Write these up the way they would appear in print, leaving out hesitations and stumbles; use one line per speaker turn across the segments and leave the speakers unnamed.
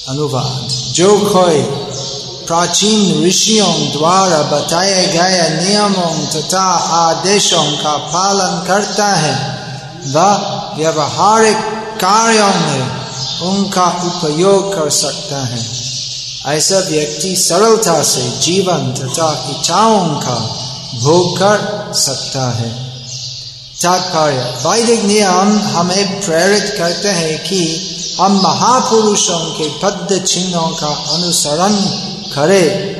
अनुवाद। जो कोई प्राचीन ऋषियों द्वारा बताए गए नियमों तथा आदेशों का पालन करता है वह व्यवहारिक कार्यों में उनका उपयोग कर सकता है। ऐसा व्यक्ति सरलता से जीवन तथा इच्छाओं का भोग कर सकता है। तात्पर्य: वैदिक नियम हमें प्रेरित करते हैं कि हम महापुरुषों के पद चिन्हों का अनुसरण करें।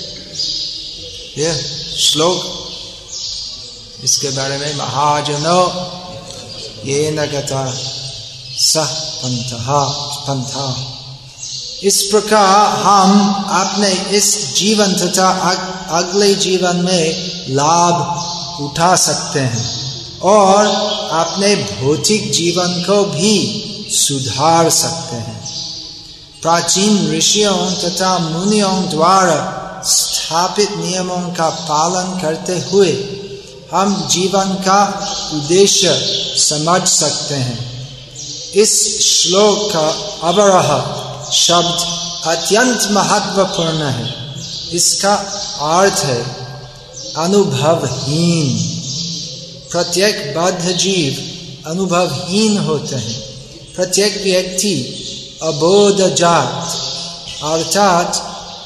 यह श्लोक इसके बारे में महाजनो ये न गता सह पंथा। इस प्रकार हम अपने इस जीवन तथा अगले जीवन में लाभ उठा सकते हैं और अपने भौतिक जीवन को भी सुधार सकते हैं। प्राचीन ऋषियों तथा मुनियों द्वारा स्थापित नियमों का पालन करते हुए हम जीवन का उद्देश्य समझ सकते हैं। इस श्लोक का अवरह शब्द अत्यंत महत्वपूर्ण है। इसका अर्थ है अनुभवहीन। प्रत्येक बद्ध जीव अनुभवहीन होते हैं। प्रत्येक व्यक्ति अबोधजात अर्थात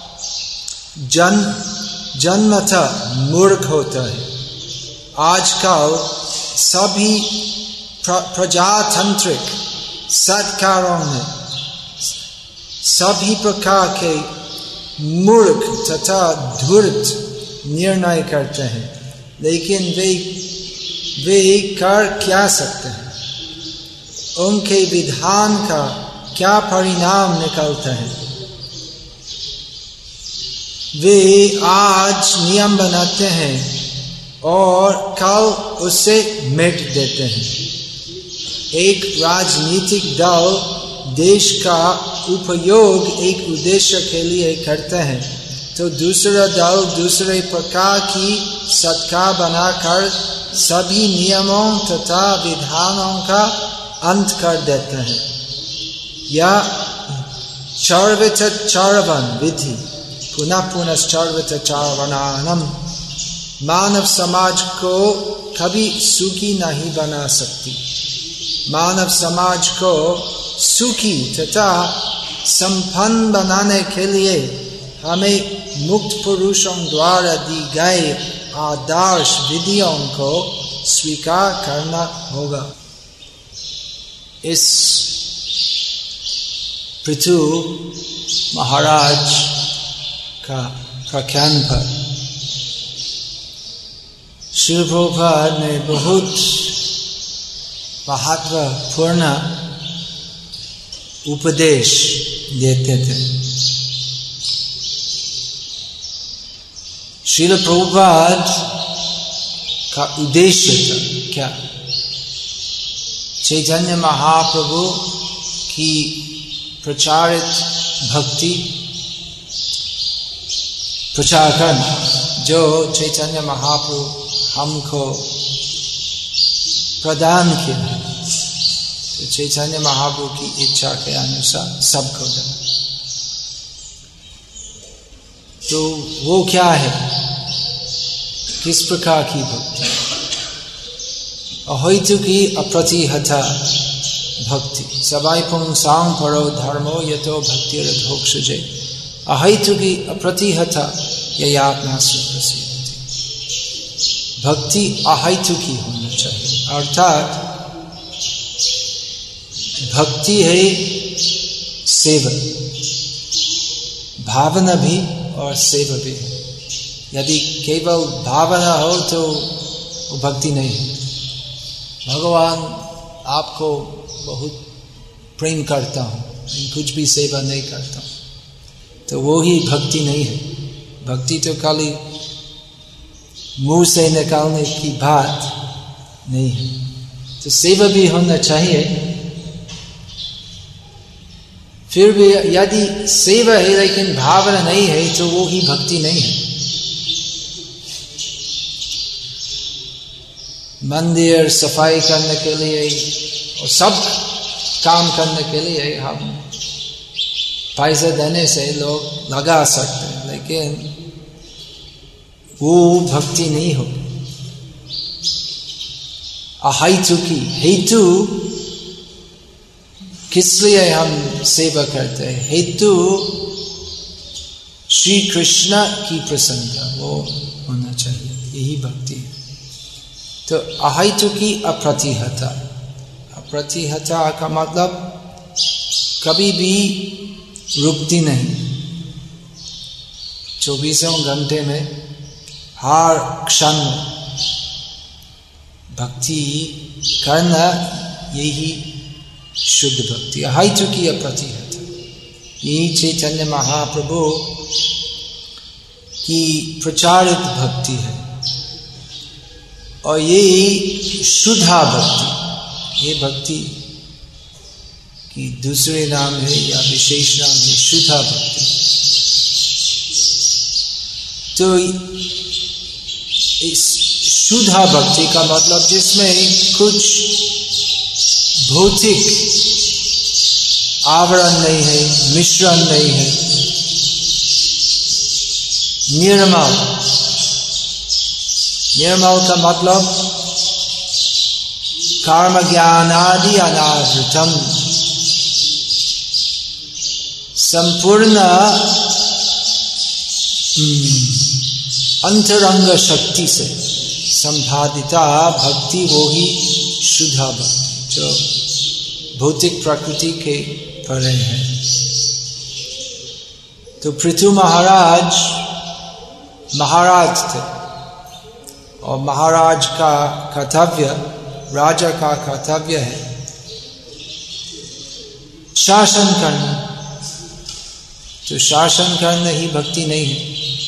जन्मतः मूर्ख होता है। आजकल सभी प्रजातांत्रिक सरकारों में सभी प्रकार के मूर्ख तथा धूर्त निर्णय करते हैं, लेकिन वे कर क्या सकते हैं? उनके विधान का क्या परिणाम निकलता है? वे आज नियम बनाते हैं और कल उसे मिट देते हैं। एक राजनीतिक दल देश का उपयोग एक उद्देश्य के लिए करते हैं तो दूसरा दल दूसरे प्रकार की सरकार बनाकर सभी नियमों तथा विधानों का अंत कर देते हैं। या चर्वित चर्वन विधि पुनः पुनश्चर्वित चार्वणानम मानव समाज को कभी सुखी नहीं बना सकती। मानव समाज को सुखी तथा संपन्न बनाने के लिए हमें मुक्त पुरुषों द्वारा दी गई आदर्श विधियों को स्वीकार करना होगा। इस पृथु महाराज का प्रख्यान पर श्री प्रभुपाद ने बहुत महत्वपूर्ण उपदेश देते थे। श्रील प्रभुपाद का उद्देश्य था क्या? चैतन्य महाप्रभु की प्रचारित भक्ति प्रचार करना, जो चैतन्य महाप्रभु हमको प्रदान किया, तो चैतन्य महाप्रभु की इच्छा के अनुसार सबको देना। तो वो क्या है? किस प्रकार की भक्ति? अहैतुकी अप्रतिहता भक्ति। सवाई पुंसां परो धर्मो यतो भक्तिर भोक्षजे। अहैतुकी अप्रतिहता ययात्मा सुप्रसिद्धि। भक्ति अहैतुकी होना चाहिए, अर्थात भक्ति है सेवा, भावना भी और सेवा भी है। यदि केवल भावना हो तो वो भक्ति नहीं है। भगवान आपको बहुत प्रेम करता हूँ, कुछ भी सेवा नहीं करता हूँ, तो वो ही भक्ति नहीं है। भक्ति तो खाली मुंह से निकालने की बात नहीं है। तो सेवा भी होना चाहिए। फिर भी यदि सेवा है लेकिन भावना नहीं है तो वो ही भक्ति नहीं है। मंदिर सफाई करने के लिए और सब काम करने के लिए हम पैसा देने से लोग लगा सकते हैं, लेकिन वो भक्ति नहीं हो। अहेतु की हेतु किस लिए हम सेवा करते हैं? हेतु श्री कृष्ण की प्रसन्नता वो होना चाहिए, यही भक्ति है। तो अहेतु की अप्रतिहता, अप्रतिहता का मतलब कभी भी रुकती नहीं, 24 घंटे में हर क्षण भक्ति करना, यही शुद्ध भक्ति। अहेतु की अप्रतिहता, यही चैतन्य महाप्रभु की प्रचारित भक्ति है। और ये शुद्धा भक्ति, ये भक्ति की दूसरे नाम है या विशेष नाम है शुद्धा भक्ति। तो इस शुद्धा भक्ति का मतलब जिसमें कुछ भौतिक आवरण नहीं है, मिश्रण नहीं है, निर्मल। निर्मल का मतलब कर्म ज्ञान आदि अनावृतम, संपूर्ण अंतरंग शक्ति से संपादिता भक्ति वो ही शुद्धा भक्ति, जो भौतिक प्रकृति के परे है। तो पृथु महाराज थे, और महाराज का कर्तव्य, राजा का कर्तव्य है शासन करना। तो शासन करना ही भक्ति नहीं है।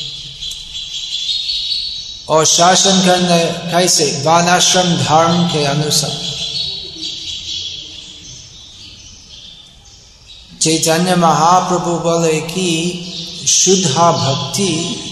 और शासन करना कैसे? वर्णाश्रम धर्म के अनुसार। चैतन्य महाप्रभु बोले कि शुद्धा भक्ति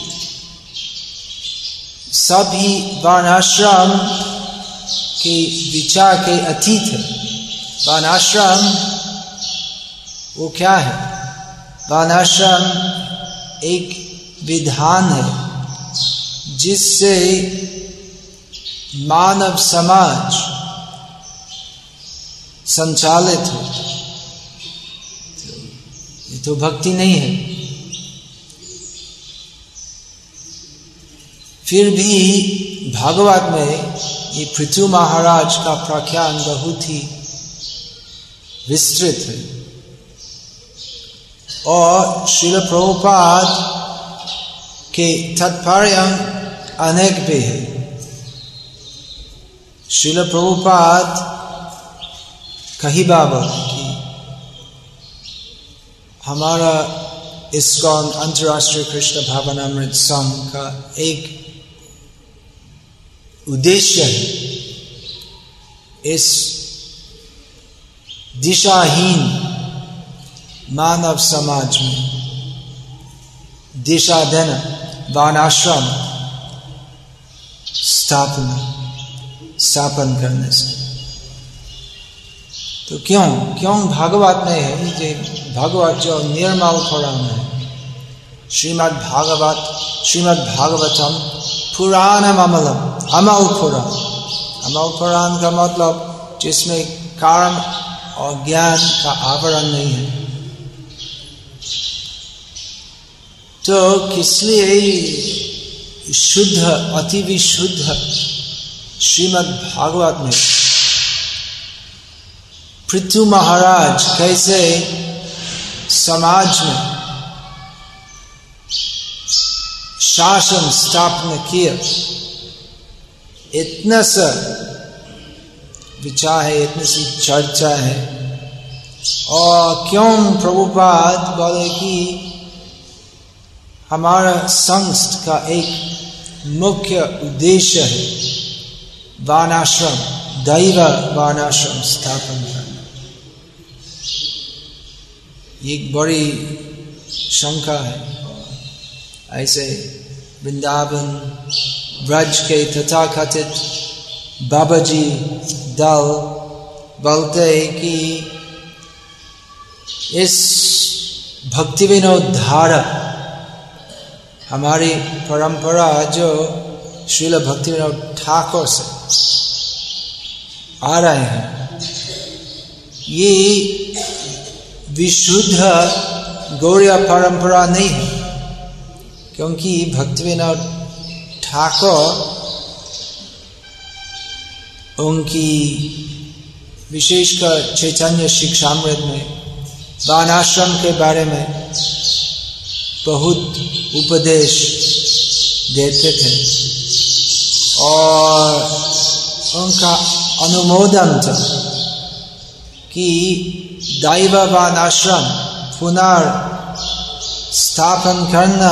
सभी वर्णाश्रम के विचार के अतीत है। वर्णाश्रम वो क्या है? वर्णाश्रम एक विधान है जिससे मानव समाज संचालित हो। ये तो भक्ति नहीं है। फिर भी भागवत में ये पृथु महाराज का प्रख्यान बहुत ही विस्तृत है। और श्रील प्रभुपाद के तात्पर्य अनेक भी है। श्रील प्रभुपाद कहीं बाबा कि हमारा इस्कॉन अंतर्राष्ट्रीय कृष्ण भावनामृत संघ का एक उद्देश्य है इस दिशाहीन मानव समाज में दिशा देना, वर्णाश्रम स्थापन करने से। तो क्यों भागवत में है कि भागवत जो निर्मल पुराण है, श्रीमद् भागवतम पुराणम अमलम, अमल पुराण। अमल पुराण का मतलब जिसमें कर्म और ज्ञान का आवरण नहीं है। तो किसलिए शुद्ध, अति विशुद्ध श्रीमद् भागवत में पृथु महाराज कैसे समाज में शासन स्थापना किया, इतना सा विचार है, इतनी सी चर्चा है। और क्यों प्रभुपाद बोले कि हमारा संस्थ का एक मुख्य उद्देश्य है वर्णाश्रम, दैव वर्णाश्रम स्थापन करना। एक बड़ी शंका है। ऐसे वृंदावन ब्रज के तथाकथित बाबाजी दल बोलते कि इस भक्ति विनोद धारा, हमारी परंपरा जो श्रील भक्ति विनोद ठाकुर से आ रहे हैं, ये विशुद्ध गौड़ीय परंपरा नहीं है, क्योंकि भक्ति विनोद ठाकुर उनकी विशेषकर चैतन्य शिक्षामृत में वानाश्रम के बारे में बहुत उपदेश देते थे और उनका अनुमोदन था कि दैव वानाश्रम पुनर्स्थापन करना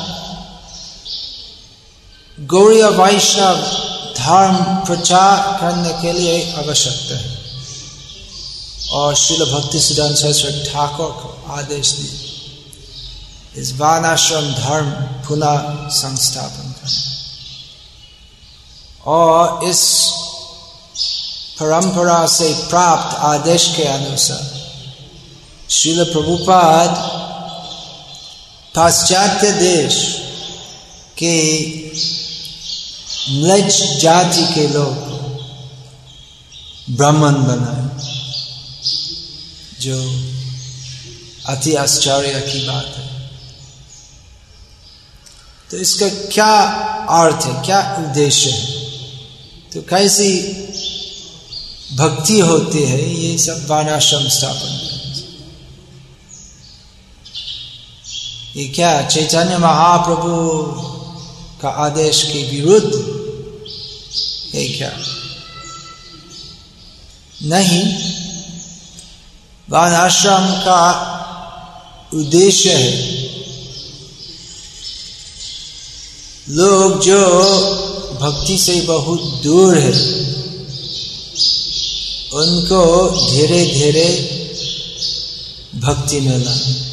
गौड़ीय वैष्णव धर्म प्रचार करने के लिए आवश्यकता है। और श्रील भक्ति सिद्धांत सरस्वती ठाकुर को आदेश दिए इस वानाश्रम धर्म पुनः संस्थापन करना। और इस परंपरा से प्राप्त आदेश के अनुसार श्रील प्रभुपाद पाश्चात्य देश के म्लेच्छ जाति के लोग ब्राह्मण बनाए, जो अति आश्चर्य की बात है। तो इसका क्या अर्थ है, क्या उद्देश्य है, तो कैसी भक्ति होती है, ये सब वानाश्रम स्थापन करने। ये क्या चैतन्य महाप्रभु का आदेश के विरुद्ध है क्या? नहीं, वानाश्रम का उद्देश्य है लोग जो भक्ति से बहुत दूर है उनको धीरे धीरे भक्ति मिला।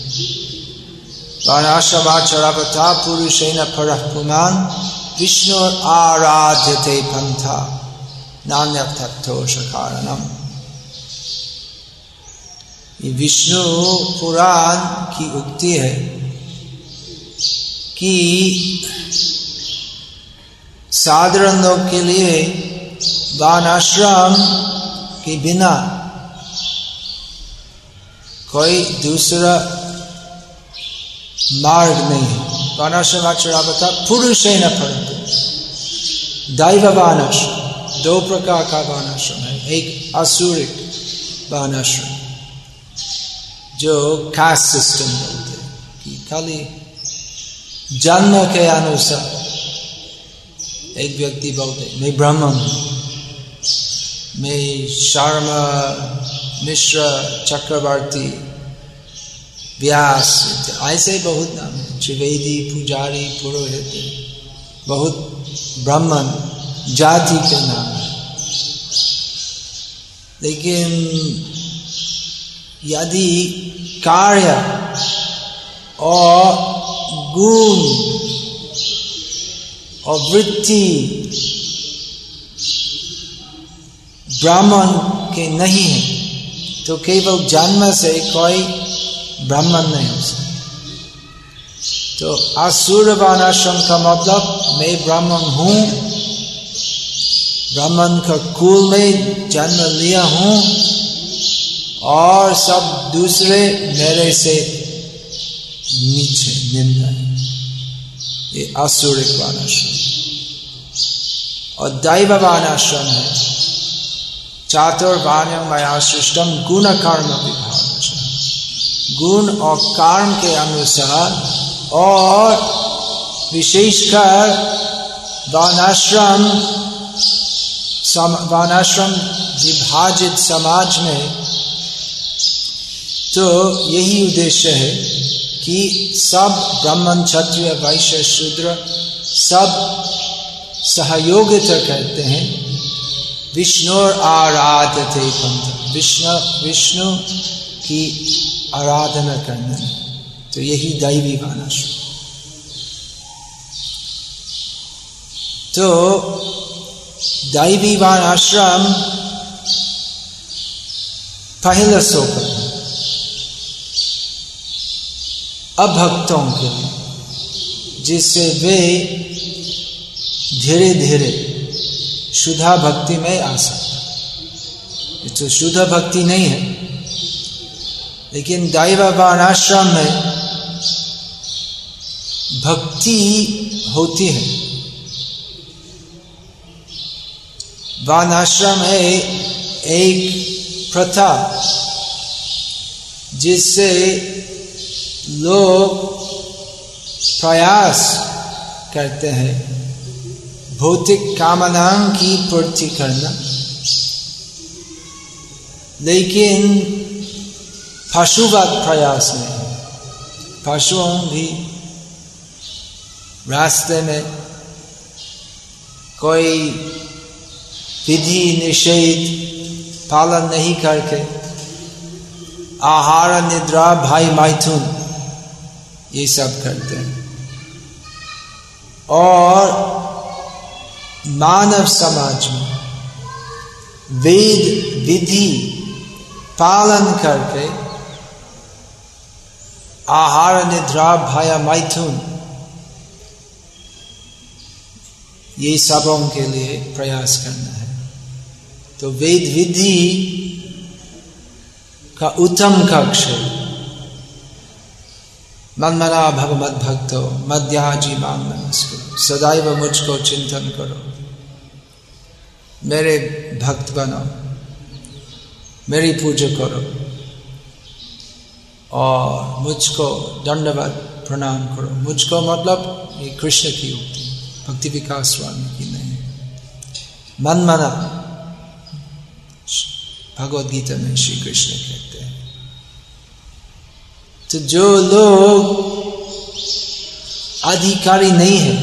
वानाश्रमाचरवता पुरुषेण परः पुमान् विष्णु आराध्यते पंथा नान्यथोष कारणम। ये विष्णु पुराण की उक्ति है कि साधारण लोग के लिए वानाश्रम के बिना कोई दूसरा मार्ग नहीं है। वानाश्रमाचरवता पुरुषेण परन्तु दैव वानाश्रम, दो प्रकार का वानाश्रम है। एक आसुरिक वानाश्रम जो कास्ट सिस्टम बोलते हैं कि खाली जन्म के अनुसार एक व्यक्ति बोलते मैं ब्राह्मण हूँ, मैं शर्मा, मिश्र, चक्रवर्ती, व्यास, ऐसे बहुत नाम है, त्रिवेदी, पुजारी, पुरोहित, बहुत ब्राह्मण जाति के नाम है। लेकिन यदि कार्य और गुण और वृत्ति ब्राह्मण के नहीं है तो केवल जन्म से कोई ब्राह्मण नहीं हो सकता। तो असुर वानाश्रम का मतलब मैं ब्राह्मण हूँ, ब्राह्मण का कुल में जन्म लिया हूँ और सब दूसरे मेरे से नीचे निम्न है, ये असुरिक वानाश्रम। और दैव वानाश्रम है चातुर्वर्ण्यं मया सृष्टम गुण कर्म विभाग, गुण और कर्म के अनुसार, और विशेषकर वानाश्रम विभाजित समाज में तो यही उद्देश्य है कि सब ब्राह्मण, क्षत्रिय, वैश्य, शूद्र सब सहयोगिता करते हैं। विष्णु आराधते पंथ, विष्णु की आराधना करना, तो यही दैवी वानाश्रम। तो दैवी वानाश्रम पहला सोपान, अभक्तों के लिए, जिससे वे धीरे धीरे शुद्ध भक्ति में आ सकते। तो शुद्ध भक्ति नहीं है, लेकिन दैव वर्णाश्रम में भक्ति होती है। वर्णाश्रम है एक प्रथा जिससे लोग प्रयास करते हैं भौतिक कामनाओं की पूर्ति करना, लेकिन पशुवत प्रयास नहीं। पशुओं भी रास्ते में कोई विधि निषेध पालन नहीं करके आहार निद्रा भाई मैथुन ये सब करते हैं, और मानव समाज में वेद विधि पालन करके आहार निद्रा भय मैथुन ये सबों के लिए प्रयास करना है। तो वेद विधि का उत्तम कक्ष है मनमना भव मद भक्तो मध्याजी मां नमस्कुरु, सदैव मुझको चिंतन करो, मेरे भक्त बनो, मेरी पूजा करो और मुझको दंडवत प्रणाम करो। मुझको मतलब ये कृष्ण की उक्ति, भक्ति विकास स्वामी की नहीं। मनमना भगवद गीता में श्री कृष्ण कहते हैं। तो जो लोग अधिकारी नहीं है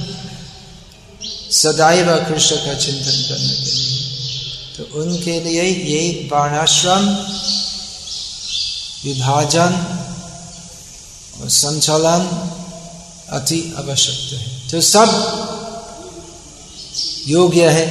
सदैव कृष्ण का चिंतन करने के लिए, तो उनके लिए ये वर्णाश्रम विभाजन और संचालन अति आवश्यक है। तो सब योग्य है,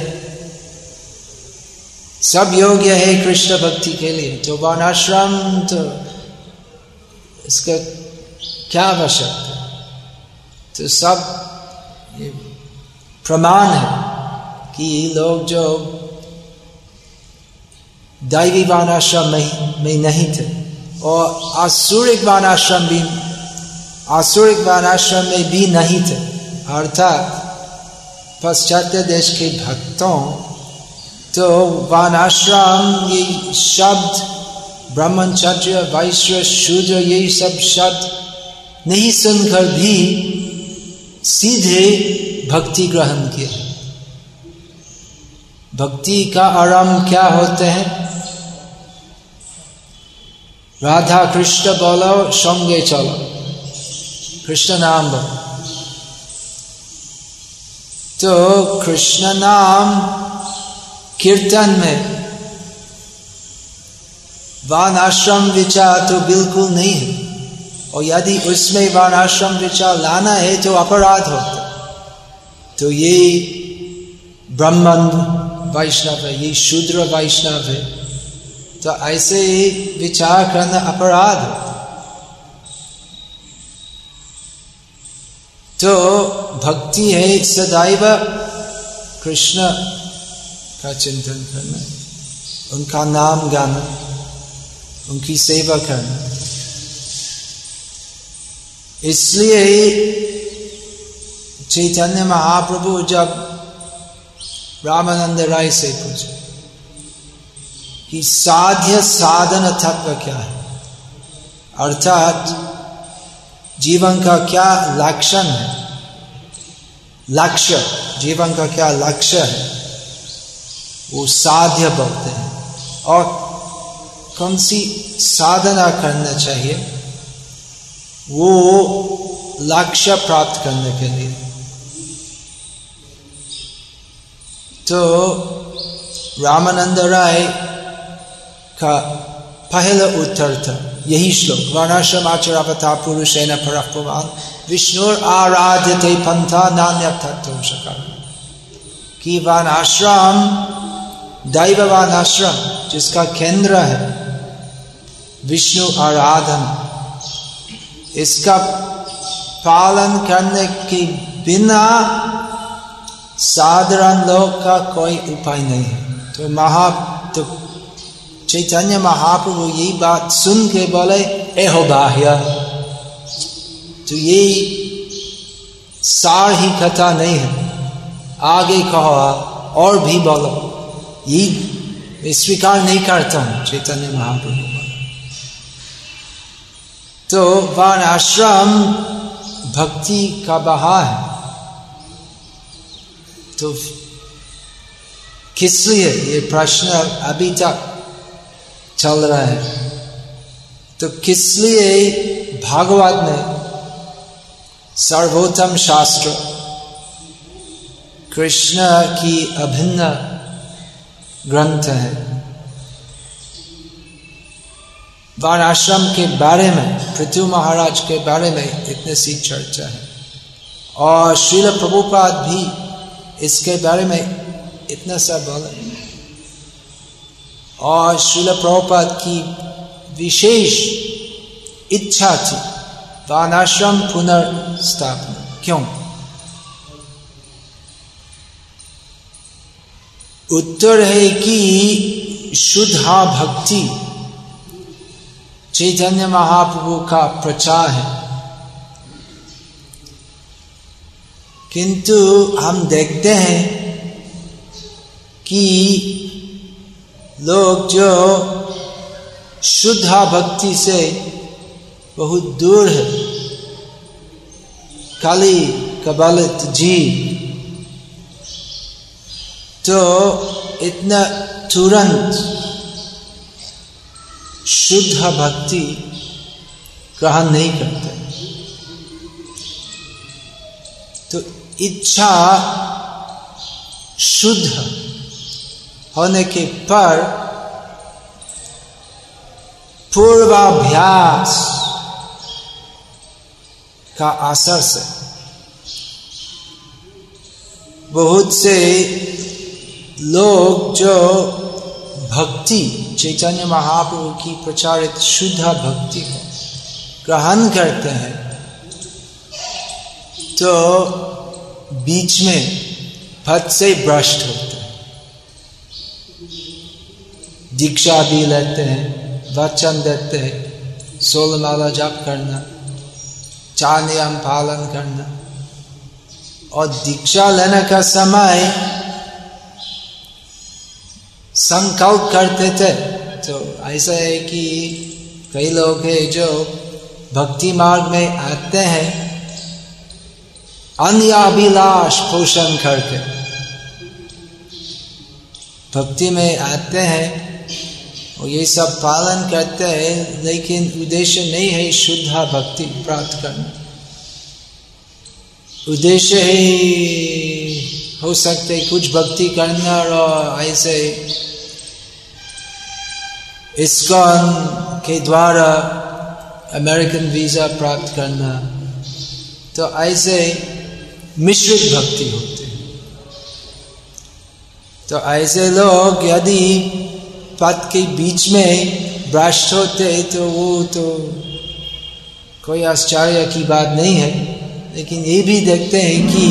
सब योग्य है कृष्ण भक्ति के लिए। तो वर्णाश्रम तो इसका क्या आवश्यकता है? तो सब ये प्रमाण है कि लोग जो दैवी वर्णाश्रम में नहीं थे और आसुरिक वर्णाश्रम में भी नहीं थे, अर्थात पाश्चात्य देश के भक्तों, तो वर्णाश्रम ये शब्द ब्रह्मचर्य वैश्य शूद्र ये सब शब्द नहीं सुनकर भी सीधे भक्ति ग्रहण किया। भक्ति का आरंभ क्या होते हैं? राधा कृष्ण बोलो संगे चलो, कृष्ण नाम बोलो। तो कृष्ण नाम कीर्तन में वर्णाश्रम विचार तो बिल्कुल नहीं है, और यदि उसमें वर्णाश्रम विचार लाना है तो अपराध होता। तो ये ब्राह्मण वैष्णव है, ये शूद्र वैष्णव है, तो ऐसे ही विचार करना अपराध होता। तो भक्ति है सदैव कृष्ण का चिंतन करना, उनका नाम गाना, उनकी सेवा करना। इसलिए चैतन्य महाप्रभु जब रामानंद राय से पूछे कि साध्य साधन तत्व क्या है, अर्थात जीवन का क्या लक्षण है, लक्ष्य, जीवन का क्या लक्ष्य है, वो साध्य बोलते हैं। और कौन सी साधना करना चाहिए वो लक्ष्य प्राप्त करने के लिए। तो रामानंद राय का पहला उत्तर था यही श्लोक, वर्णाश्रम आचरावता पुरुषेण परः पुमान् विष्णुर आराध्यते पंथा नान्यथातो शकार। कि वर्णाश्रम दैव वर्णाश्रम जिसका केंद्र है विष्णु आराधना, इसका पालन करने के बिना साधारण लोग का कोई उपाय नहीं है। तो चैतन्य महाप्रभु यही बात सुन के बोले एहो बाह्य, तो ये सार ही कथा नहीं है, आगे कहो और भी बोलो, ये स्वीकार नहीं करता हूं चैतन्य महाप्रभु। तो वर्ण आश्रम भक्ति का बहा है, तो किस लिए ये प्रश्न अभी तक चल रहा है। तो किस लिए भागवत में सर्वोत्तम शास्त्र, कृष्ण की अभिन्न ग्रंथ है, वर्णाश्रम के बारे में, पृथु महाराज के बारे में इतनी सी चर्चा है, और श्रील प्रभुपाद भी इसके बारे में इतना सा बोले, और श्रील प्रभुपाद की विशेष इच्छा थी वर्णाश्रम पुनर्स्थापना। क्यों? उत्तर है कि शुद्धा भक्ति चैतन्य महाप्रभु का प्रचार है, किंतु हम देखते हैं कि लोग जो शुद्धा भक्ति से बहुत दूर है, खाली कबलित जीव, तो इतना तुरंत शुद्ध भक्ति ग्रहण नहीं करते। तो इच्छा शुद्ध होने के पर पूर्वाभ्यास का असर से बहुत से लोग जो भक्ति चैतन्य महाप्रभु की प्रचारित शुद्ध भक्ति को ग्रहण करते हैं, तो बीच में पद से भ्रष्ट होते हैं, दीक्षा भी लेते हैं, वचन देते हैं, 16 माला जाप करना, 4 नियम पालन करना, और दीक्षा लेने का समय संकल्प करते थे। तो ऐसा है कि कई लोग हैं जो भक्ति मार्ग में आते हैं अन्य अभिलाष पोषण करके, भक्ति में आते हैं और ये सब पालन करते हैं, लेकिन उद्देश्य नहीं है शुद्ध भक्ति प्राप्त करना। उद्देश्य है हो सकते कुछ भक्ति करना और ऐसे इस्कॉन के द्वारा अमेरिकन वीजा प्राप्त करना, तो ऐसे मिश्रित भक्ति होती है। तो ऐसे लोग यदि पद के बीच में भ्रष्ट होते तो वो तो कोई आश्चर्य की बात नहीं है, लेकिन ये भी देखते हैं कि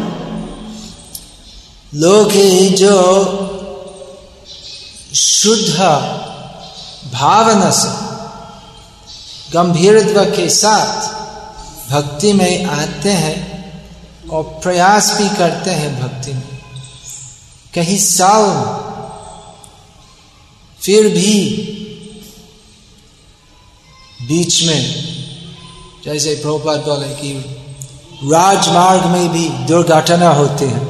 लोग हैं जो शुद्ध भावना से गंभीरत्व के साथ भक्ति में आते हैं और प्रयास भी करते हैं भक्ति में कई साल, फिर भी बीच में, जैसे प्रभुपाद बोले कि राजमार्ग में भी दुर्घटना होते हैं।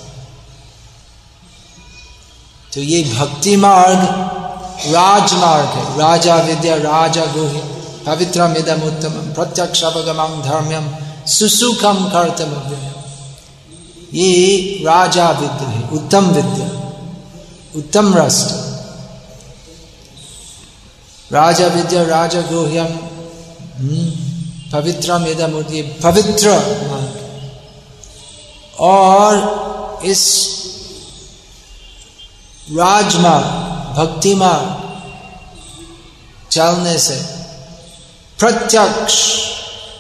तो ये भक्ति मार्ग राजमार्ग है, राजा विद्या राजा गुह्य पवित्रम इदम उत्तमम प्रत्यक्षावगमं धर्म्यम सुसुखम कर्तव्यम। ये राजा विद्या है, उत्तम विद्या, उत्तम रास्ता। राजा विद्या राजा गुह्यम पवित्रम इदम, ये पवित्र मार्ग। और इस राजमार्ग भक्ति मार्ग चलने से प्रत्यक्ष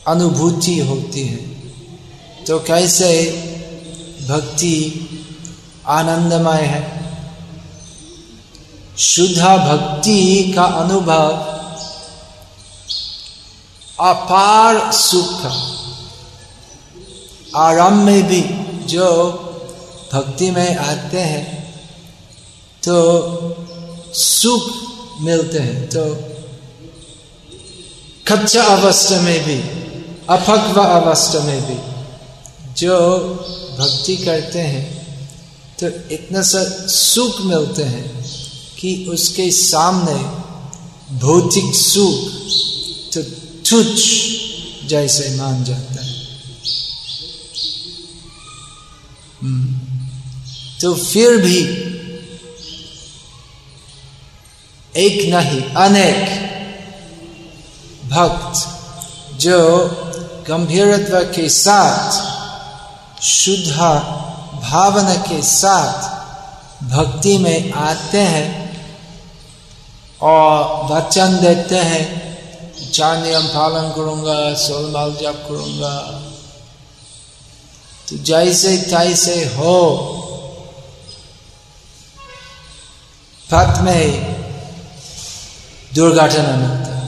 अनुभूति होती है। तो कैसे भक्ति आनंदमय है, शुद्ध भक्ति का अनुभव अपार सुख। आरंभ में भी जो भक्ति में आते हैं तो सुख मिलते हैं, तो कच्चा अवस्था में भी, अपक्व अवस्था में भी जो भक्ति करते हैं तो इतना सा सुख मिलते हैं कि उसके सामने भौतिक सुख तो तुच्छ जैसे मान जाता है। तो फिर भी एक नहीं अनेक भक्त जो गंभीरत्व के साथ, शुद्ध भावना के साथ भक्ति में आते हैं और वचन देते हैं, 4 नियम पालन करूंगा, 16 माल जप करूंगा, तो जैसे तैसे हो पथ में दुर्घटना मिलता है।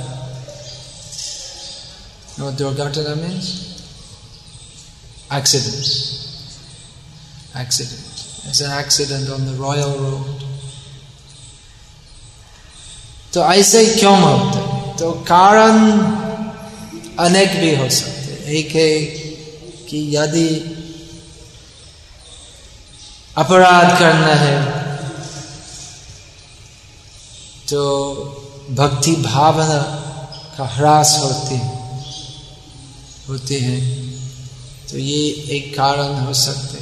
No, दुर्घटना means accident. Accident. There's an accident on the Royal Road. तो ऐसे क्यों होता है? तो कारण अनेक भी हो सकते। एक है कि यदि अपराध करना है तो भक्ति भावना का ह्रास होते हैं, तो ये एक कारण हो सकते।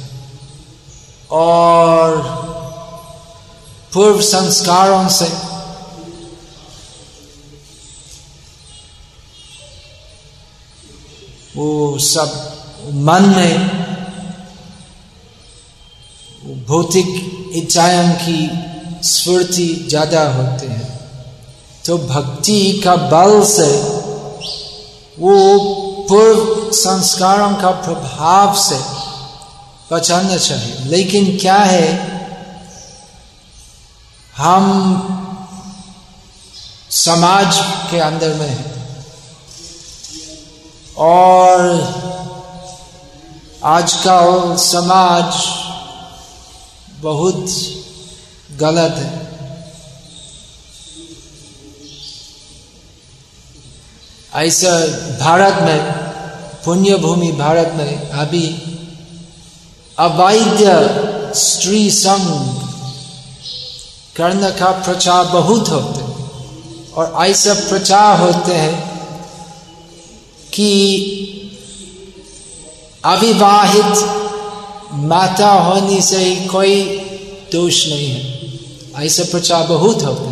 और पूर्व संस्कारों से वो सब मन में भौतिक इच्छाओं की स्फूर्ति ज्यादा होते हैं, तो भक्ति का बल से वो पूर्व संस्कारों का प्रभाव से बचाना चाहिए। लेकिन क्या है, हम समाज के अंदर में हैं और आजकल समाज बहुत गलत है। ऐसा भारत में, पुण्य भूमि भारत में अभी अवैध स्त्री संग करने का प्रचार बहुत होते हैं, और ऐसा प्रचार होते हैं कि अविवाहित माता होने से ही कोई दोष नहीं है। ऐसा प्रचार बहुत होते हैं।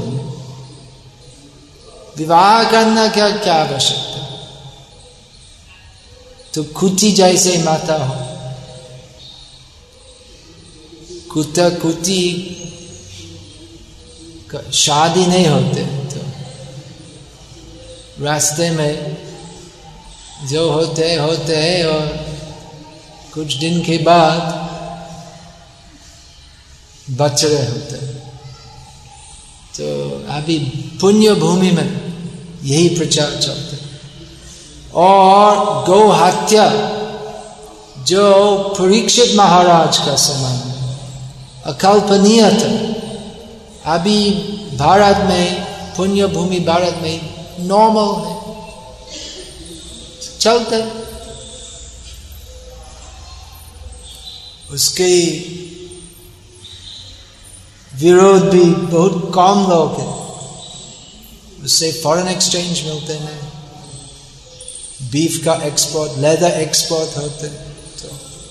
विवाह करना क्या आवश्यकता? तो कुटी जैसे माता हो, कुत्ता कुटी शादी नहीं होते, तो रास्ते में जो होते हैं और कुछ दिन के बाद बच्चे होते हैं। तो अभी पुण्य भूमि में यही प्रचार चलता है। और गौ हत्या जो परीक्षित महाराज का समय अकल्पनीय था, अभी भारत में, पुण्य भूमि भारत में नॉर्मल है, चलते। उसके विरोध भी बहुत कम लोग हैं। उससे फॉरेन एक्सचेंज मिलते हैं, बीफ का एक्सपोर्ट, लेदर एक्सपोर्ट होते हैं, तो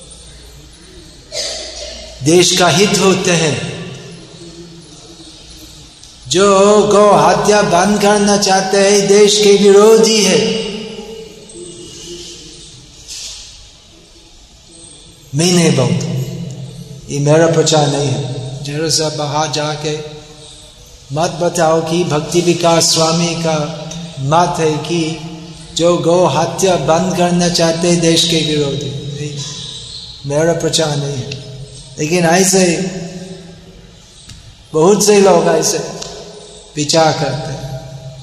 देश का हित होते हैं। जो गौ हत्या बंद करना चाहते हैं देश के विरोधी है। मैं नहीं बोलता, ये मेरा प्रचार नहीं है। जरा सा बाहर जाके मत बताओ कि भक्ति विकास स्वामी का मत है कि जो गौ हत्या बंद करना चाहते देश के विरोधी, मेरा प्रचार नहीं है। लेकिन ऐसे बहुत से लोग ऐसे विचार करते हैं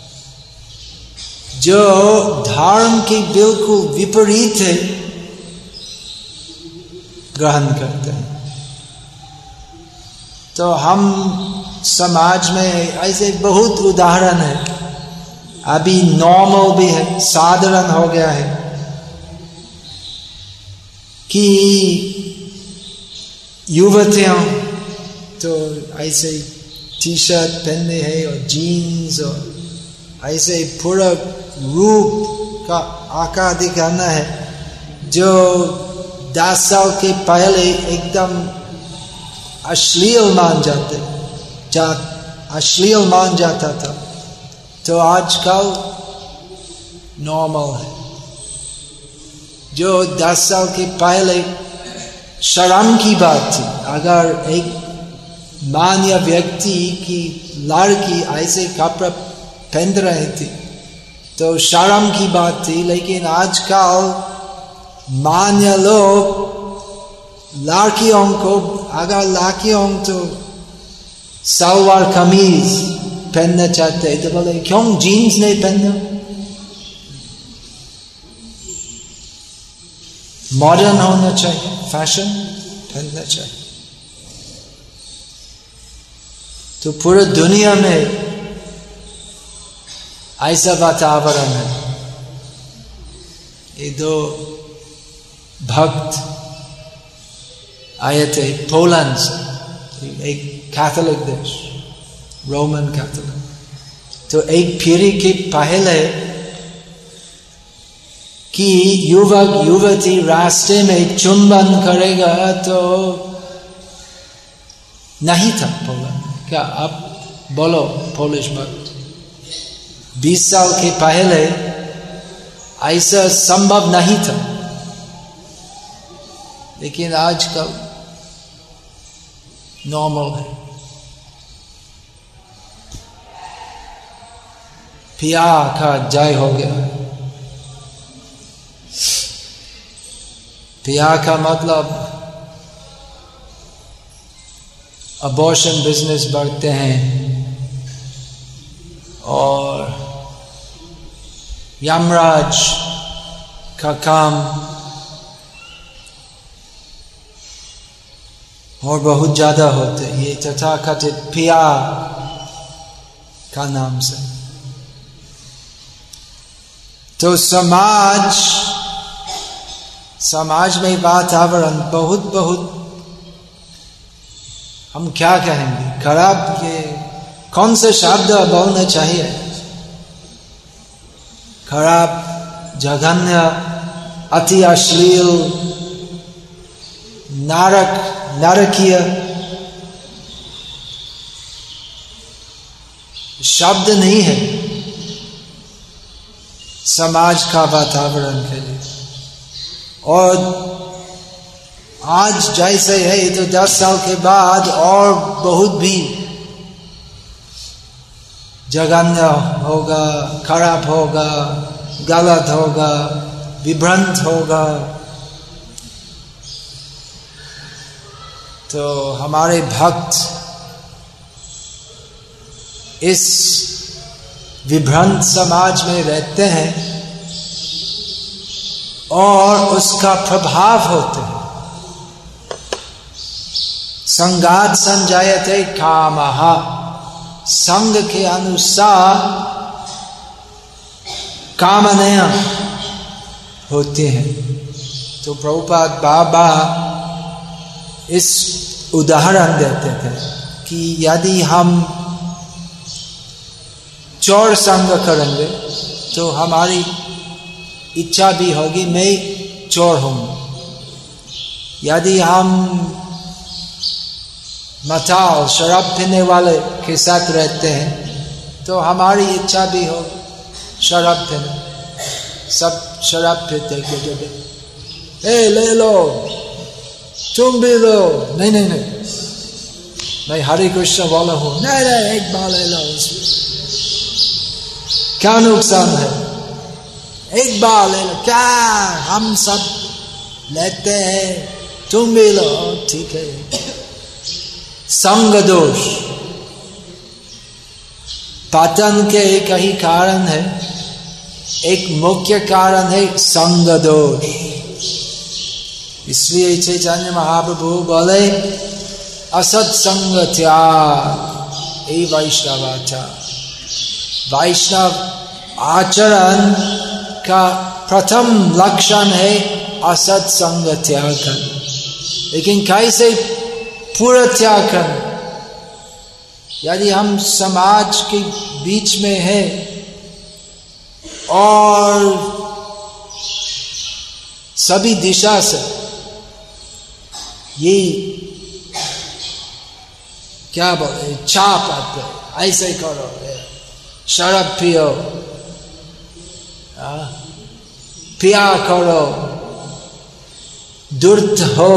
जो धर्म की बिल्कुल विपरीत है ग्रहण करते हैं। तो हम समाज में ऐसे बहुत उदाहरण है, अभी नॉर्मल भी है, साधारण हो गया है कि युवतियां तो ऐसे टी शर्ट पहनने हैं और जीन्स और ऐसे पूरा रूप का आकार दिखाना है, जो 10 साल के पहले एकदम अश्लील मान जाता था, तो आजकल नॉर्मल है। जो 10 साल के पहले शर्म की बात थी, अगर एक मान्य व्यक्ति की लड़की ऐसे कपड़ा पहन रही थी तो शर्म की बात थी। लेकिन आजकल मान्य लोग लड़कियों को, अगर लड़कियों तो सलवार कमीज पहनना चाहते तो बोले क्यों जीन्स नहीं पहनना, मॉडर्न होना चाहिए, फैशन पहनना चाहिए। तो पूरी दुनिया में ऐसा वातावरण है। ये 2 भक्त आए थे पोलैंड से, एक कैथोलिक देश, रोमन कैथोलिक। तो एक पीढ़ी के पहले कि युवक युवती रास्ते में चुंबन करेगा तो नहीं था पोलैंड। क्या आप बोलो पोलिश भक्त, 20 साल के पहले ऐसा संभव नहीं था। लेकिन आजकल नॉर्मल है। प्यार का जय हो गया। प्यार का मतलब अबॉर्शन बिजनेस बढ़ते हैं और यमराज का काम और बहुत ज्यादा होते, ये तथाकथित प्यार का नाम से। तो समाज में वातावरण बहुत हम क्या कहेंगे, खराब। ये कौन से शब्द बोलना चाहिए, खराब, जघन्य, अति अश्लील, नारकीय शब्द नहीं है समाज का वातावरण के लिए। और आज जैसे है तो 10 साल के बाद और बहुत भी जघन्य होगा, खराब होगा, गलत होगा, विभ्रांत होगा। तो हमारे भक्त इस विभ्रांत समाज में रहते हैं और उसका प्रभाव होते हैं। संगात संजायते कामः, संग के अनुसार कामनाएं होती हैं। तो प्रभुपाद बाबा इस उदाहरण देते थे कि यदि हम चोर संग करेंगे तो हमारी इच्छा भी होगी मैं चोर हूँ। यदि हम मताल शराब पीने वाले के साथ रहते हैं तो हमारी इच्छा भी होगी शराब पीने। सब शराब पीते के ले लो, तुम भी लो। नहीं, मैं हरे कृष्ण वाला हूँ। नहीं, एक बार ले लो, क्या नुकसान है। एक बार ले लो, क्या हम सब लेते हैं, तुम भी लो, ठीक है। संग दोष पतन के कई कारण है, एक मुख्य कारण है संग दोष। इसलिए चैतन्य महाप्रभु बोले असत संग त्याग ए वैष्णवाचार। वैष्णव आचरण का प्रथम लक्षण है असत संग त्याग करना। लेकिन कैसे पूरा त्याग करना? यदि हम समाज के बीच में है और सभी दिशा से ये क्या बोले चाप आते, ऐसे करो, शराब पियो, पिया करो, दुर्त हो,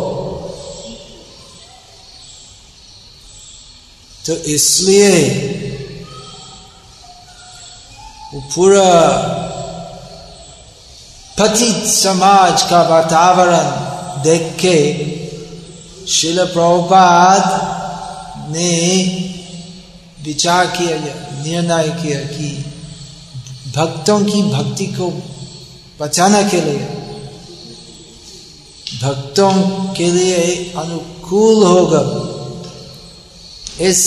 तो इसलिए वो पूरा पतित समाज का वातावरण देख के श्रील प्रभुपाद ने विचार किया, निर्णय किया कि भक्तों की भक्ति को बचाने के लिए, भक्तों के लिए अनुकूल होगा इस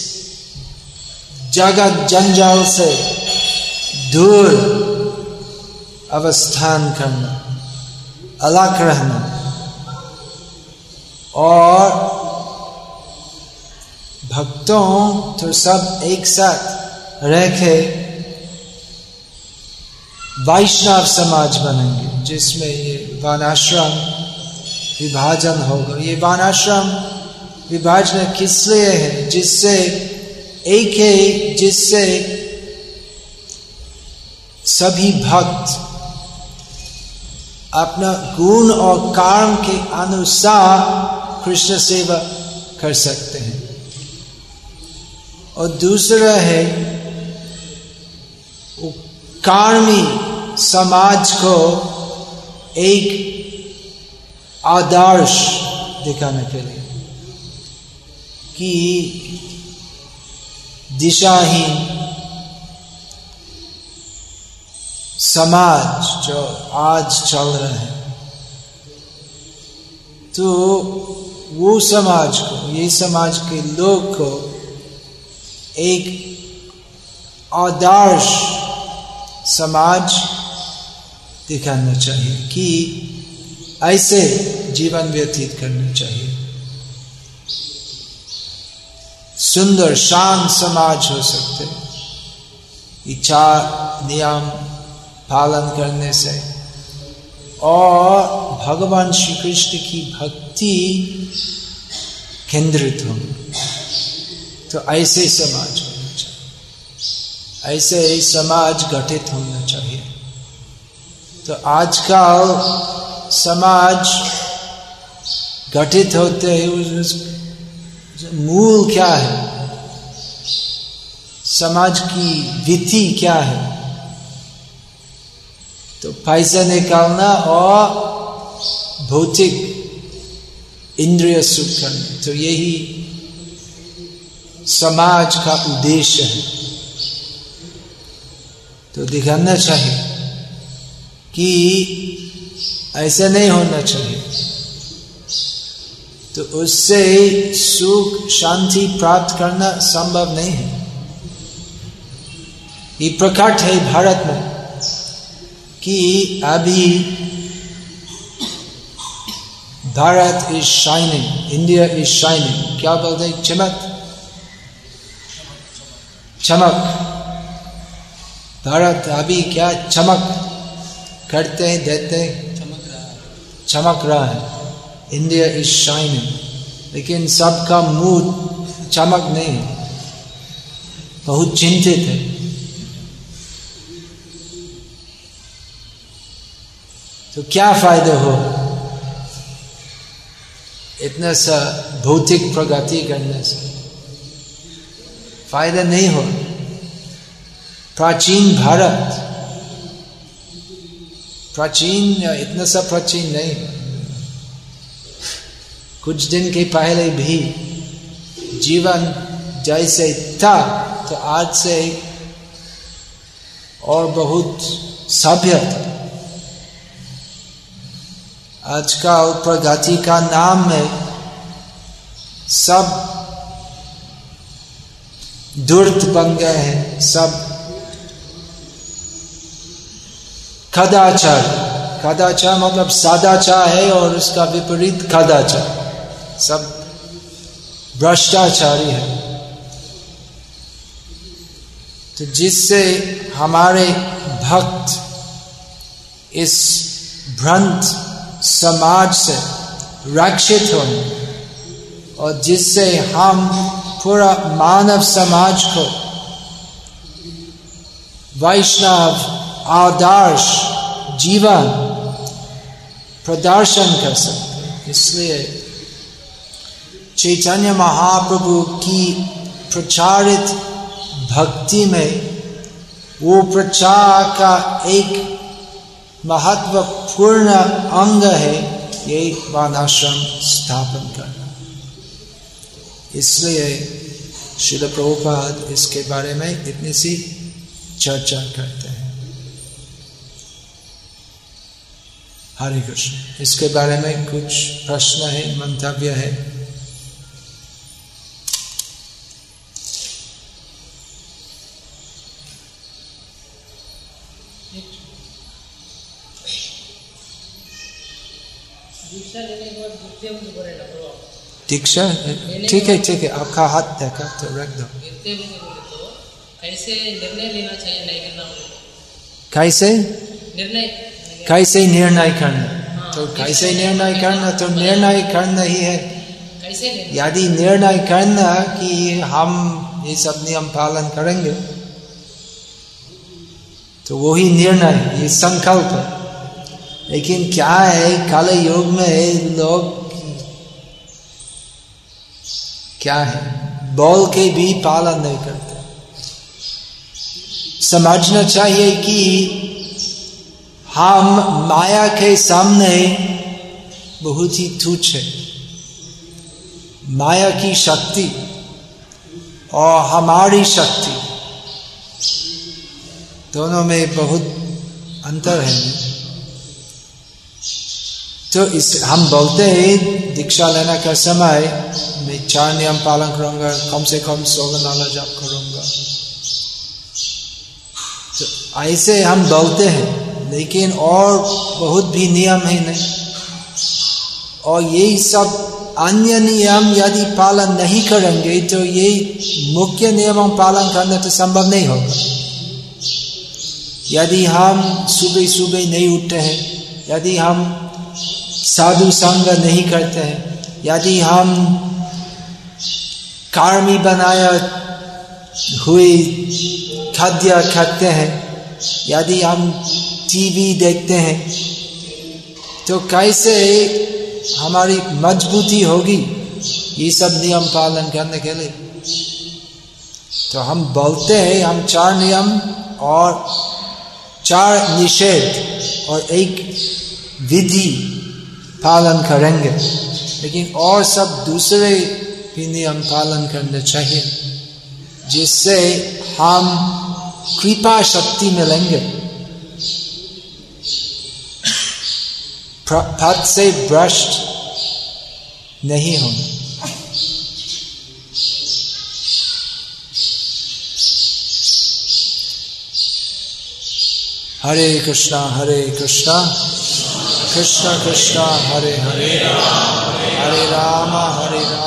जगत जंजाल से दूर अवस्थान करना, अलग रहना और भक्तों तो सब एक साथ रह के वैष्णव समाज बनेंगे, जिसमें ये वर्णाश्रम विभाजन होगा। ये वर्णाश्रम विभाजन किस लिए है? जिससे एक है, जिससे सभी भक्त अपना गुण और कर्म के अनुसार कृष्ण सेवा कर सकते हैं। और दूसरा है कर्मी समाज को एक आदर्श दिखाने के लिए कि दिशाहीन समाज जो आज चल रहा है, तो वो समाज को, ये समाज के लोग को एक आदर्श समाज दिखाना चाहिए कि ऐसे जीवन व्यतीत करना चाहिए। सुंदर शांत समाज हो सकते, इच्छा नियम पालन करने से और भगवान श्री कृष्ण की भक्ति केंद्रित हो, तो ऐसे समाज होना चाहिए, ऐसे समाज गठित होना चाहिए। तो आजकल समाज गठित होते हैं, मूल क्या है, समाज की विधि क्या है? तो पैसा निकालना और भौतिक इंद्रिय सुख करना, तो यही समाज का उद्देश्य है। तो दिखाना चाहिए कि ऐसा नहीं होना चाहिए, तो उससे सुख शांति प्राप्त करना संभव नहीं है। ये प्रकट है भारत में कि अभी Bharat is shining, India is shining, क्या बोलते हैं, चमक। भारत अभी क्या चमक करते हैं, देते हैं, चमक रहा है। इंडिया इज शाइनिंग, लेकिन सबका मूड चमक नहीं है, बहुत चिंतित है। तो क्या फायदा हो इतना सा भौतिक प्रगति करने से? फायदा नहीं हो। प्राचीन भारत प्राचीन या इतना सब प्राचीन नहीं, कुछ दिन के पहले भी जीवन जैसे था तो आज से और बहुत सभ्य था। आजकल प्रगति का नाम में सब धूर्त बन गए हैं, सब कदाचार, कदाचार मतलब सदाचार है और उसका विपरीत कदाचार, सब भ्रष्टाचारी है। तो जिससे हमारे भक्त इस भ्रांत समाज से रक्षित हों और जिससे हम पूरा मानव समाज को वैष्णव आदर्श जीवन प्रदर्शन कर सकते। इसलिए चैतन्य महाप्रभु की प्रचारित भक्ति में वो प्रचार का एक महत्वपूर्ण अंग है ये वर्णाश्रम स्थापन करना। इसलिए श्रील प्रभुपाद इसके बारे में इतनी सी चर्चा करते हैं। हरे कृष्ण। इसके बारे में कुछ प्रश्न है, मंतव्य है? दीक्षा ठीक है, ठीक है, आपका हाथ देखा तो रख दो।
कैसे निर्णय लेना चाहिए, नहीं करना?
कैसे
निर्णय,
कैसे निर्णय करना? तो कैसे निर्णय करना, तो निर्णय करना ही है।
कैसे
यदि निर्णय करना कि हम ये सब नियम पालन करेंगे तो वही निर्णय, ये संकल्प है। लेकिन क्या है, काले युग में लोग क्या है, बोल के भी पालन नहीं करते। समझना चाहिए कि हम माया के सामने बहुत ही तुच्छ है। माया की शक्ति और हमारी शक्ति दोनों में बहुत अंतर है। तो इस हम बोलते हैं दीक्षा लेने का समय मैं 4 नियम पालन करूंगा, कम से कम 16 माला जाप करूंगा, तो ऐसे हम बोलते हैं, लेकिन और बहुत भी नियम है नहीं। और यही सब अन्य नियम यदि पालन नहीं करेंगे तो ये मुख्य नियमों पालन करना तो संभव नहीं होगा। यदि हम सुबह सुबह नहीं उठते हैं, यदि हम साधु संग नहीं करते हैं, यदि हम कार्मी बनाया हुए खाद्य खाते हैं, यदि हम टीवी देखते हैं, तो कैसे हमारी मजबूती होगी ये सब नियम पालन करने के लिए? तो हम बोलते हैं हम 4 नियम और 4 निषेध और 1 विधि पालन करेंगे, लेकिन और सब दूसरे भी नियम पालन करने चाहिए, जिससे हम कृपा शक्ति मिलेंगे, पथ से भ्रष्ट नहीं होंगे। हरे कृष्णा कृष्णा कृष्णा हरे हरे, हरे राम हरे राम